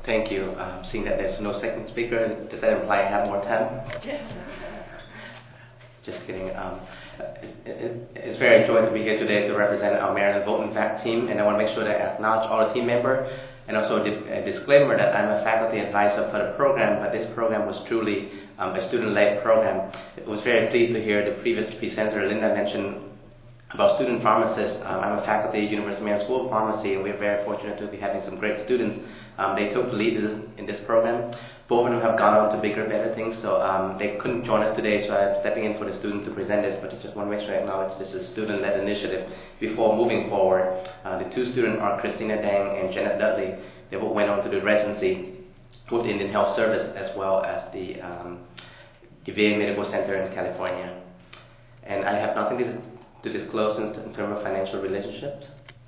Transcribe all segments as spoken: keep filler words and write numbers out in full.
thank you. Um, seeing that there's no second speaker, does that imply I have more time? Just kidding. Um, it's, it, it's very enjoying to be here today to represent our Maryland Vote in Fact team, and I want to make sure that I acknowledge all the team members, and also a, di a disclaimer that I'm a faculty advisor for the program, but this program was truly um, a student-led program. I was very pleased to hear the previous presenter, Linda, mention about student pharmacists. Um, I'm a faculty at University of Maryland School of Pharmacy, and we're very fortunate to be having some great students. Um, they took the lead in this program. Both of them have gone on to bigger, better things, so um, they couldn't join us today, so I'm stepping in for the student to present this, but I just want to make sure I acknowledge this is a student-led initiative before moving forward. Uh, the two students are Christina Dang and Janet Dudley. They both went on to do residency with Indian Health Service as well as the, um, the V A Medical Center in California. And I have nothing to to disclose in, in terms of financial relationships.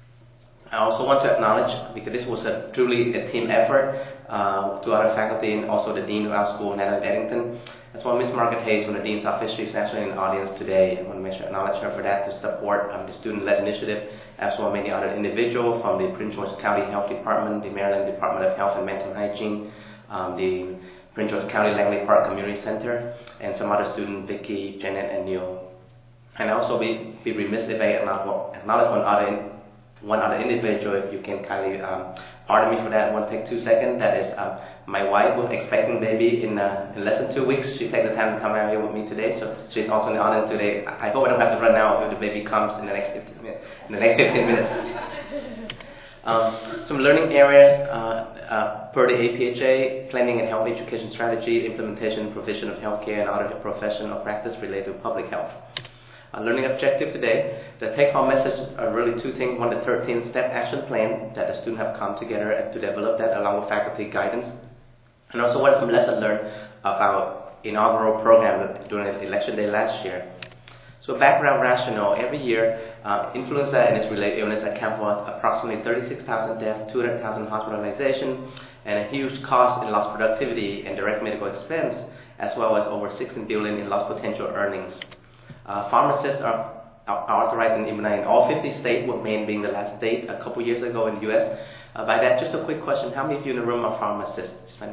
I also want to acknowledge, because this was a truly a team effort, uh, to other faculty and also the Dean of our school, Natalie Eddington, as well as Miz Margaret Hayes from the Dean's Office. She's actually in the audience today. I want to make sure I acknowledge her for that, to support um, the student-led initiative, as well as many other individuals from the Prince George County Health Department, the Maryland Department of Health and Mental Hygiene, um, the Prince George County Langley Park Community Center, and some other students, Vicki, Janet, and Neil. And also be, be remiss if I acknowledge one other, one other individual, if you can kindly um, pardon me for that. I want to take two seconds. That is um, my wife, who's expecting baby in, uh, in less than two weeks. She takes the time to come out here with me today, so she's also in the audience today. I hope I don't have to run out if the baby comes in the next fifteen minutes. In the next fifteen minutes. Um, some learning areas uh, uh, per the A P H A: planning and health education strategy, implementation, provision of healthcare, and other professional practice related to public health. Uh, learning objective today, the take-home message are really two things. One, the thirteen step action plan that the students have come together to develop that along with faculty guidance. And also what are some lessons learned of our inaugural program during election day last year. So background rationale: every year, uh, influenza and its related illness account for approximately thirty-six thousand deaths, two hundred thousand hospitalization, and a huge cost in lost productivity and direct medical expense, as well as over sixteen billion dollars in lost potential earnings. Uh, pharmacists are, are authorized and immunized in all fifty states, with Maine being the last state a couple years ago in the U S. Uh, by that, just a quick question: how many of you in the room are pharmacists?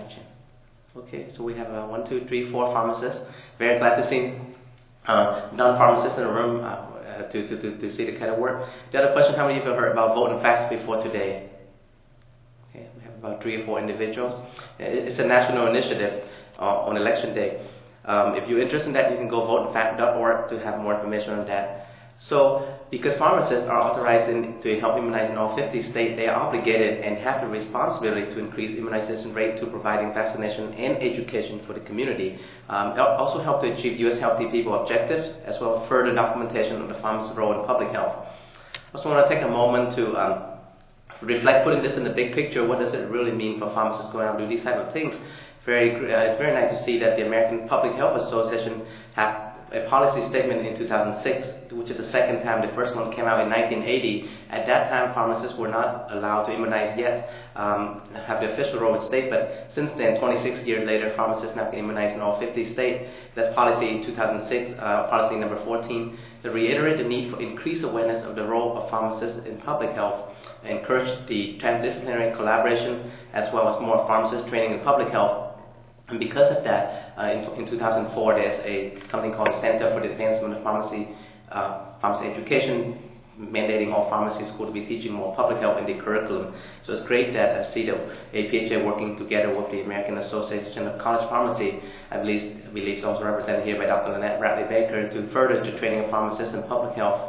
Okay, so we have uh, one, two, three, four pharmacists. Very glad to see uh, non-pharmacists in the room uh, uh, to, to, to, to see the kind of work. The other question: how many of you have heard about Vote in Facts before today? Okay, we have about three or four individuals. It's a national initiative uh, on election day. Um, if you're interested in that, you can go vote in fact dot org to have more information on that. So, because pharmacists are authorized in, to help immunize in all fifty states, they are obligated and have the responsibility to increase immunization rate to providing vaccination and education for the community. Um, also help to achieve U S Healthy People objectives, as well as further documentation of the pharmacist's role in public health. I also want to take a moment to um, reflect, putting this in the big picture. What does it really mean for pharmacists going out and do these type of things? Very, uh, it's very nice to see that the American Public Health Association had a policy statement in two thousand six, which is the second time. The first one came out in nineteen eighty. At that time, pharmacists were not allowed to immunize yet, um, have the official role in state, but since then, twenty-six years later, pharmacists now can immunize in all fifty states. That's policy in two thousand six, uh, policy number fourteen, to reiterate the need for increased awareness of the role of pharmacists in public health, encourage the transdisciplinary collaboration, as well as more pharmacist training in public health. And because of that, uh, in, in two thousand four, there's a something called the Center for the Advancement of Pharmacy, uh, Pharmacy Education, mandating all pharmacy schools to be teaching more public health in the curriculum. So it's great that I see the A P H A working together with the American Association of College Pharmacy. I believe, I believe it's also represented here by Doctor Lynette Bradley Baker, to further the training of pharmacists in public health.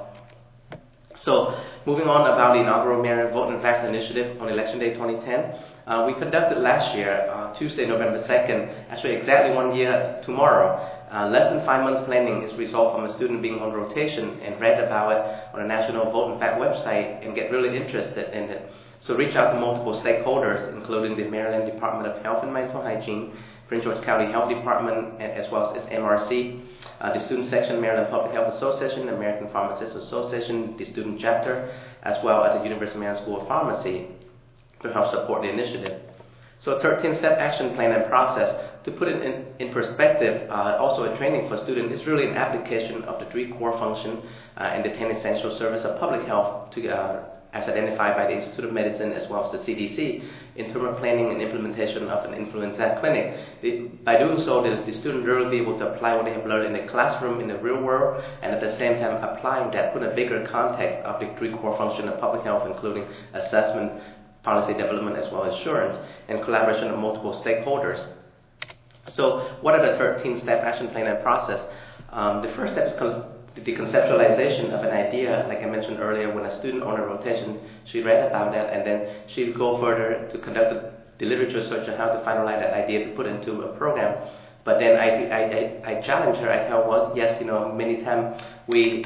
So, moving on about the inaugural Maryland Vote in Facts initiative on Election Day twenty ten. Uh, we conducted last year, uh, Tuesday, November second, actually exactly one year tomorrow. Uh, less than five months planning is result from a student being on rotation and read about it on the National Vote in Fact website and get really interested in it. So reach out to multiple stakeholders, including the Maryland Department of Health and Mental Hygiene, Prince George County Health Department, as well as its M R C, uh, the Student Section, Maryland Public Health Association, the American Pharmacists Association, the Student Chapter, as well as the University of Maryland School of Pharmacy, to help support the initiative. So thirteen step action plan and process, to put it in, in perspective, uh, also a training for students, is really an application of the three core functions uh, and the ten essential service of public health to, uh, as identified by the Institute of Medicine as well as the C D C, in terms of planning and implementation of an influenza clinic. The, by doing so, the, the students will be able to apply what they have learned in the classroom, in the real world, and at the same time applying that in a bigger context of the three core functions of public health, including assessment, policy development, as well as assurance, and collaboration of multiple stakeholders. So what are the thirteen-step action plan and process? Um, the first step is the conceptualization of an idea. Like I mentioned earlier, when a student on a rotation, she read about that, and then she'd go further to conduct the, the literature search on how to finalize that idea to put into a program. But then I, I, I, I challenge her. I tell her, well, yes, you know, many times we,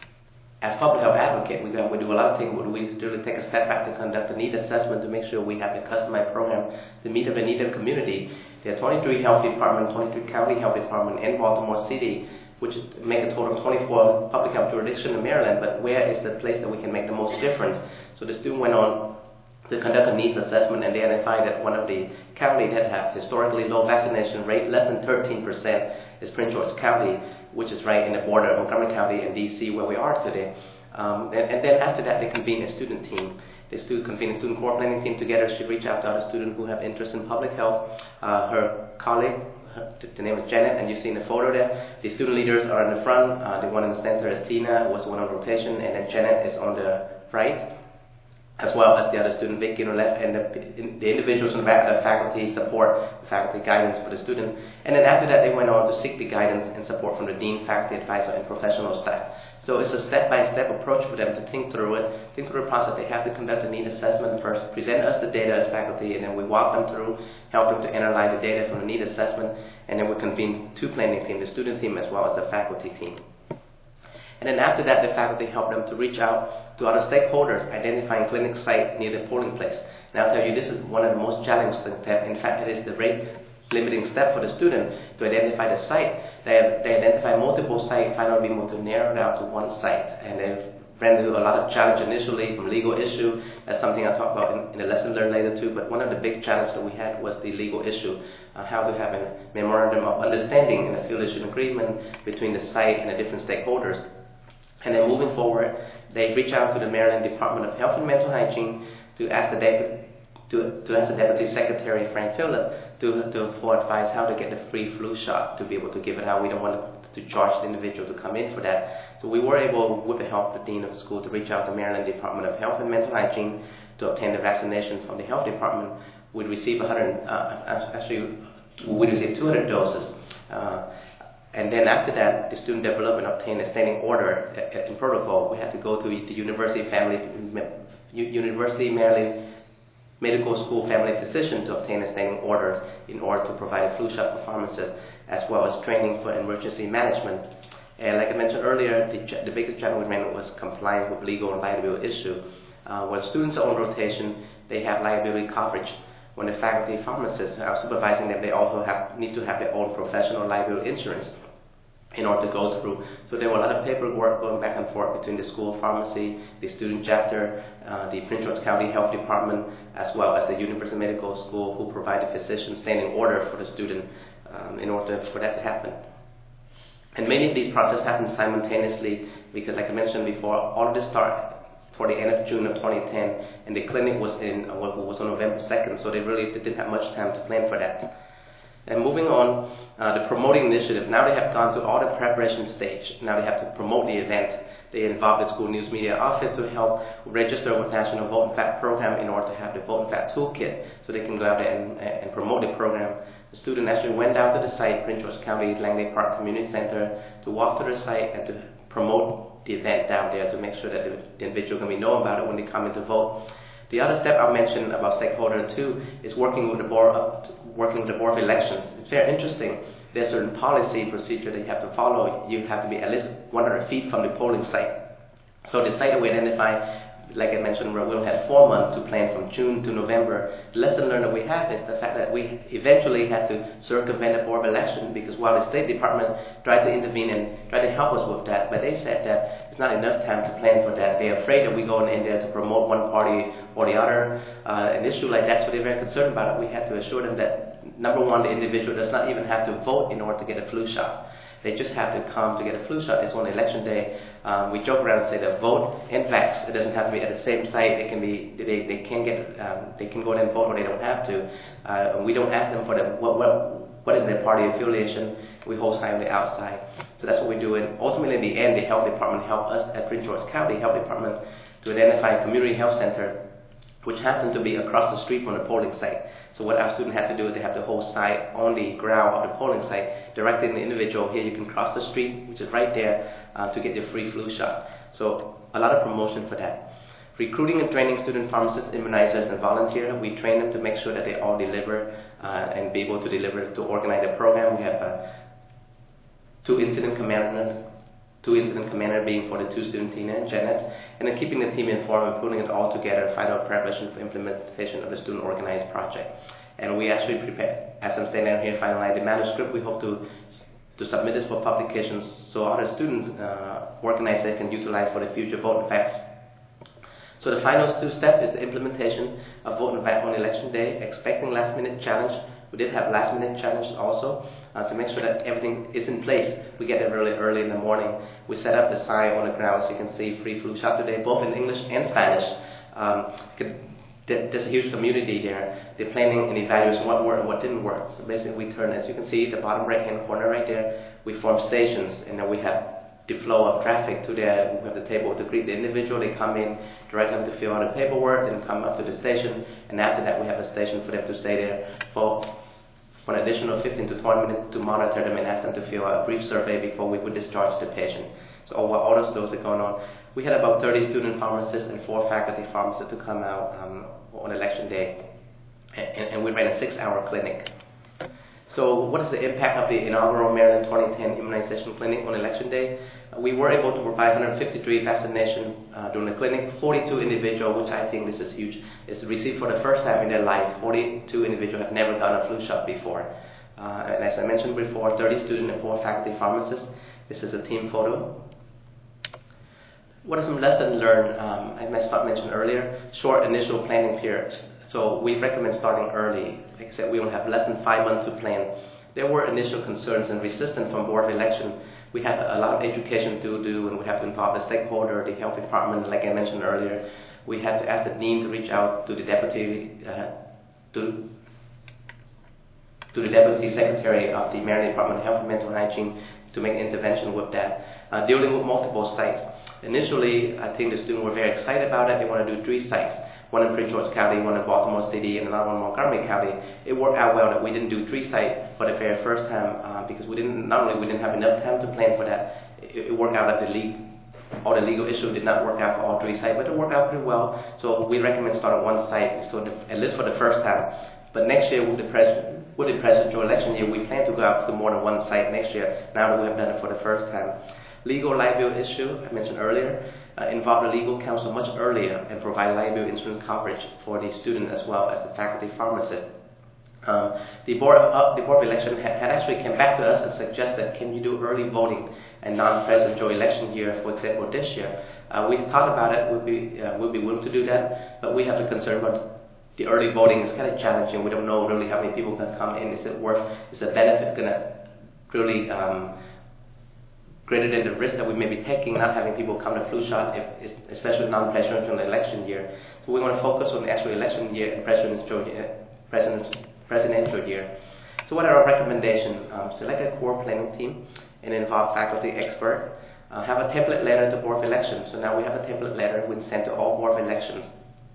as public health advocate, we, we do a lot of things, but we really take a step back to conduct a need assessment to make sure we have a customized program to meet the need of the community. There are twenty-three health departments, twenty-three county health departments in Baltimore City, which make a total of twenty-four public health jurisdictions in Maryland, but where is the place that we can make the most difference? So the student went on to conduct a needs assessment, and they identified that one of the counties that have historically low vaccination rate, less than thirteen percent, is Prince George County, which is right in the border of Montgomery County and D C where we are today. Um, and, and then after that, they convened a student team. They stu- convened a student core planning team together. She reached out to other students who have interest in public health. Uh, her colleague, her, the name is Janet, and you see in the photo there. The student leaders are in the front. Uh, the one in the center is Tina, who was the one on rotation, and then Janet is on the right, as well as the other student, Vicky, on the left, and the, in, the individuals in the back, the faculty support, the faculty guidance for the student. And then after that, they went on to seek the guidance and support from the dean, faculty advisor, and professional staff. So it's a step-by-step approach for them to think through it, think through the process. They have to conduct a need assessment first, present us the data as faculty, and then we walk them through, help them to analyze the data from the need assessment, and then we convene two planning teams, the student team as well as the faculty team. And then after that, the faculty help them to reach out to other stakeholders, identifying clinic site near the polling place. And I'll tell you, this is one of the most challenging steps. In fact, it is the rate limiting step for the student to identify the site. They, they identify multiple sites, finally be able to narrow down to one site. And they've ran into a lot of challenge initially from legal issue. That's something I'll talk about in, in the lesson learned later too. But one of the big challenges that we had was the legal issue, uh, how to have a memorandum of understanding and a field issue agreement between the site and the different stakeholders. And then moving forward, they reach out to the Maryland Department of Health and Mental Hygiene to ask the deputy, to, to ask the Deputy Secretary, Frank Phillip, to, to for advice how to get the free flu shot to be able to give it out. We don't want to charge the individual to come in for that. So we were able, with the help of the Dean of the School, to reach out to the Maryland Department of Health and Mental Hygiene to obtain the vaccination from the Health Department. We'd receive one hundred, uh, actually, we received two hundred doses. Uh, And then after that, the student development obtained a standing order in protocol. We had to go to the University Family, University Maryland Medical School Family Physician to obtain a standing order in order to provide a flu shot for pharmacists, as well as training for emergency management. And like I mentioned earlier, the, the biggest challenge we ran was compliance with legal and liability issue. Uh, when students are on rotation, they have liability coverage. When the faculty pharmacists are supervising them, they also have, need to have their own professional liability insurance in order to go through. So there were a lot of paperwork going back and forth between the school of pharmacy, the student chapter, uh, the Prince George County Health Department, as well as the University Medical School, who provided physician standing order for the student um, in order for that to happen. And many of these processes happened simultaneously because, like I mentioned before, all of this started toward the end of June of twenty ten, and the clinic was in uh, was on November second, so they really didn't have much time to plan for that. And moving on, uh, the promoting initiative. Now they have gone through all the preparation stage. Now they have to promote the event. They involved the school news media office to help register with National Vote in Fact program in order to have the Vote in Fact toolkit so they can go out there and, and promote the program. The student actually went down to the site, Prince George County Langley Park Community Center, to walk to the site and to promote the event down there to make sure that the, the individual can be know about it when they come in to vote. The other step I mentioned about stakeholder too is working with the board of, working with the board of elections. It's very interesting. There's certain policy procedure that you have to follow. You have to be at least one hundred feet from the polling site. So the site that we identify, like I mentioned, we'll have four months to plan from June to November. The lesson learned that we have is the fact that we eventually had to circumvent the board of election because while the State Department tried to intervene and tried to help us with that, but they said that it's not enough time to plan for that. They're afraid that we go in there to promote one party or the other. Uh, an issue like that, so they're very concerned about it. We had to assure them that, number one, the individual does not even have to vote in order to get a flu shot. They just have to come to get a flu shot. It's on election day. Um, we joke around and say that vote and vax. It doesn't have to be at the same site. They can be. They, they can get. Um, they can go there and vote, or they don't have to. Uh, we don't ask them for the what what what is their party affiliation. We hold sign on the outside. So that's what we do. And ultimately, in the end, the health department helped us at Prince George County Health Department to identify a community health center, which happened to be across the street from the polling site. So what our student had to do is they have to hold sign on the ground of the polling site, directing the individual, here you can cross the street, which is right there, uh, to get your free flu shot. So a lot of promotion for that. Recruiting and training student pharmacists, immunizers, and volunteers. We train them to make sure that they all deliver uh, and be able to deliver to organize the program. We have uh, two incident commanders, two incident commander being for the two student, Tina and Janet, and then keeping the team informed and putting it all together, final preparation for implementation of the student organized project. And we actually prepare, as I'm standing here, finalize the manuscript. We hope to to submit this for publications so other students uh, organizers can utilize for the future vote and vax. So the final two step is the implementation of vote and vax on election day, expecting last minute challenge. We did have last minute challenge also uh, to make sure that everything is in place. We get there really early in the morning. We set up the sign on the ground so you can see free flu shot today, both in English and Spanish. Um, there's a huge community there. They're planning and evaluating what worked and what didn't work. So basically we turn, as you can see, the bottom right hand corner right there, we form stations, and then we have the flow of traffic to there. We have the table to greet the individual. They come in, direct them to fill out the paperwork, then come up to the station, and after that we have a station for them to stay there for for an additional fifteen to twenty minutes to monitor them and ask them to fill out a brief survey before we would discharge the patient. So all, all those those are going on. We had about thirty student pharmacists and four faculty pharmacists to come out um, on election day, and, and we ran a six-hour clinic. So what is the impact of the inaugural Maryland twenty ten immunization clinic on election day? Uh, we were able to provide one hundred fifty-three vaccinations uh, during the clinic. forty-two individuals, which I think this is huge, is received for the first time in their life. forty-two individuals have never gotten a flu shot before. Uh, and as I mentioned before, thirty students and four faculty pharmacists. This is a team photo. What are some lessons learned? Um, I mentioned earlier, short initial planning periods. So we recommend starting early. Like I said, we only have less than five months to plan. There were initial concerns and resistance from Board of Election. We have a lot of education to do, and we have to involve the stakeholder, the health department, like I mentioned earlier. We had to ask the dean to reach out to the deputy, uh, to, to the deputy secretary of the Maryland Department of Health and Mental Hygiene to make an intervention with that. Uh, dealing with multiple sites. Initially, I think the students were very excited about it. They want to do three sites. One in Prince George County, one in Baltimore City, and another one in Montgomery County. It worked out well that we didn't do three sites for the very first time uh, because we didn't, not only we didn't have enough time to plan for that, it, it worked out that the league, all the legal issues did not work out for all three sites, but it worked out pretty well. So we recommend starting one site, so the, at least for the first time. But next year with the president, with the presidential election year, we plan to go out to more than one site next year, now that we have done it for the first time. Legal liability issue, I mentioned earlier, uh, involve the legal counsel much earlier and provide liability insurance coverage for the student as well as the faculty pharmacist. Um, the, board of, uh, the Board of Election had, had actually came back to us and suggested, can you do early voting and non-presidential election year, for example, this year? Uh, we thought about it, we'd be, uh, we'd be willing to do that, but we have the concern about the early voting is kind of challenging. We don't know really how many people can come in. Is it worth, is the benefit going to really um, greater than the risk that we may be taking, not having people come to flu shot, if, especially non-presidential election year. So we want to focus on the actual election year and presidential year. presidential year. So what are our recommendations? Um, select a core planning team and involve faculty expert. Uh, have a template letter to Board of Elections. So now we have a template letter we send to all Board of Elections.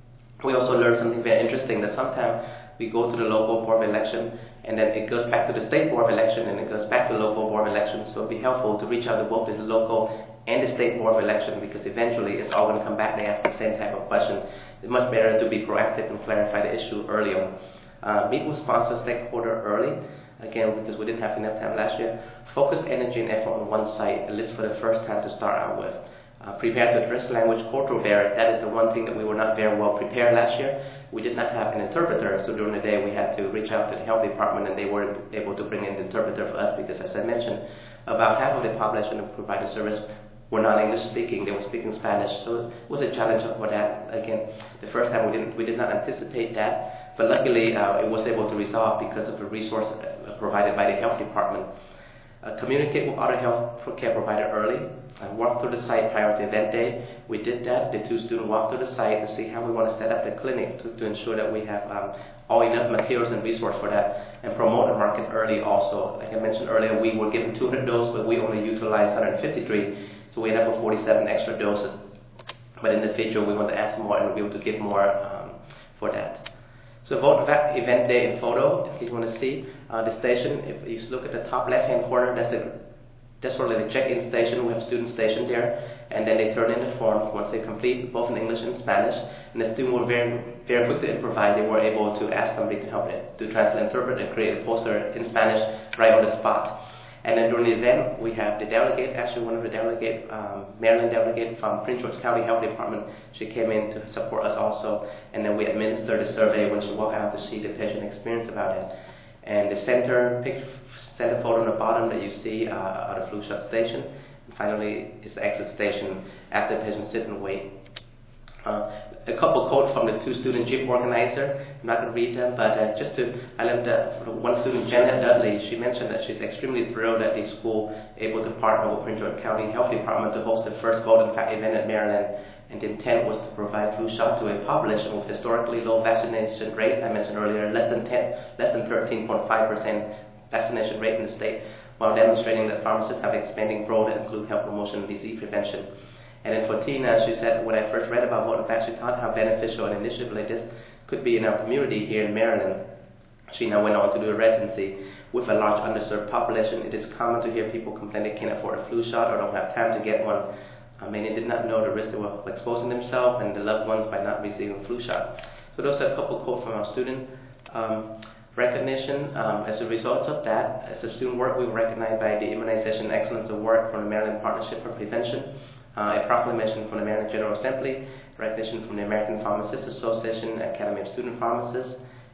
We also learned something very interesting, that sometimes we go to the local Board of Election and then it goes back to the state Board of Election and it goes back to the local Board of Election. So it'd be helpful to reach out to both the local and the state Board of Election, because eventually it's all going to come back. They ask the same type of question. It's much better to be proactive and clarify the issue early on. Uh, meet with sponsor stakeholder early, again, because we didn't have enough time last year. Focus energy and effort on one site, at least for the first time to start out with. Uh, prepare to address language cultural barrier. That is the one thing that we were not very well prepared last year. We did not have an interpreter, so during the day we had to reach out to the health department and they were able to bring in the interpreter for us, because as I mentioned, about half of the population who provided service were not English speaking, they were speaking Spanish, so it was a challenge for that. Again, the first time we didn't we did not anticipate that, but luckily uh, it was able to resolve because of the resource provided by the health department. Uh, communicate with other health care providers early. Uh, walk through the site prior to event day. We did that. The two students walked through the site to see how we want to set up the clinic to, to ensure that we have um, all enough materials and resources for that, and promote the market early also. Like I mentioned earlier, we were given two hundred doses, but we only utilized one hundred fifty-three, so we ended up with forty-seven extra doses. But in the future, we want to add some more and we'll be able to give more um, for that. So vote that event day in photo, if you want to see uh, the station. If you look at the top left-hand corner, that's the that's really the check-in station. We have students stationed there, and then they turn in the form once they complete, both in English and Spanish. And the students were very, very quick to improvise. They were able to ask somebody to help them to translate, interpret, and create a poster in Spanish right on the spot. And then during the event, we have the delegate, actually one of the delegate, um, Maryland delegate from Prince George County Health Department. She came in to support us also, and then we administered the survey when she walked out to see the patient experience about it. And the center pic, center photo on the bottom that you see uh, are the flu shot station. And finally, is the exit station after the patient sit and wait. Uh, a couple quotes from the two student Jeep organizer. I'm not going to read them, but uh, just to, I learned that one student, Janet Dudley, she mentioned that she's extremely thrilled that the school able to partner with Prince George County Health Department to host the first Vote in Fact event at Maryland. And the intent was to provide flu shot to a population with historically low vaccination rate. I mentioned earlier, less than ten, less than thirteen point five percent vaccination rate in the state, while demonstrating that pharmacists have expanding role that include health promotion and disease prevention. And then for Tina, she said, when I first read about Vote in Fact, she thought how beneficial an initiative like this could be in our community here in Maryland. She now went on to do a residency. With a large underserved population, it is common to hear people complain they can't afford a flu shot or don't have time to get one. Uh, many did not know the risk they were exposing themselves and the loved ones by not receiving a flu shot. So those are a couple quotes from our student. Um, recognition, um, as a result of that, as a student work, we were recognized by the Immunization Excellence Award from the Maryland Partnership for Prevention, uh, a proclamation from the Maryland General Assembly, recognition from the American Pharmacists Association, Academy of Student Pharmacists.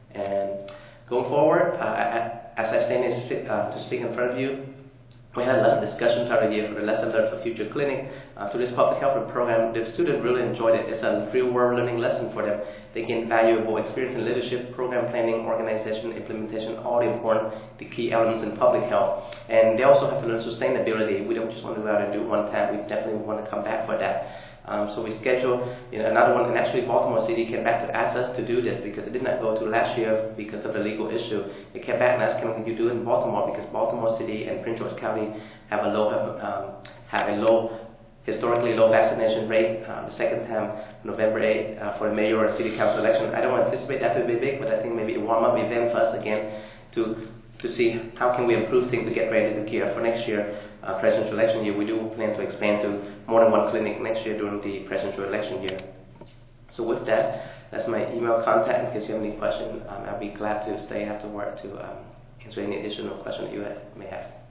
And going forward, uh, as I stand uh, to speak in front of you, we had a lot of discussion throughout the year for the lesson learned for future clinic. Uh, through this public health program, the students really enjoyed it. It's a real world learning lesson for them. They gain valuable experience in leadership, program planning, organization, implementation, all the important, the key elements in public health. And they also have to learn sustainability. We don't just want to go out and do it one time. We definitely want to come back for that. Um, so we scheduled you know, another one, and actually Baltimore City came back to ask us to do this because it did not go to last year because of the legal issue. It came back and asked, can you do it in Baltimore, because Baltimore City and Prince George County have a low, um, have a low, historically low vaccination rate. Um, the second time, November eighth, uh, for the mayor or city council election. I don't anticipate that to be big, but I think maybe a warm-up event for us again to to see how can we improve things to get ready to gear for next year, uh, presidential election year. We do plan to expand to more than one clinic next year during the presidential election year. So with that, that's my email contact. In case you have any questions, um, I'll be glad to stay after work to um, answer any additional questions that you have, may have.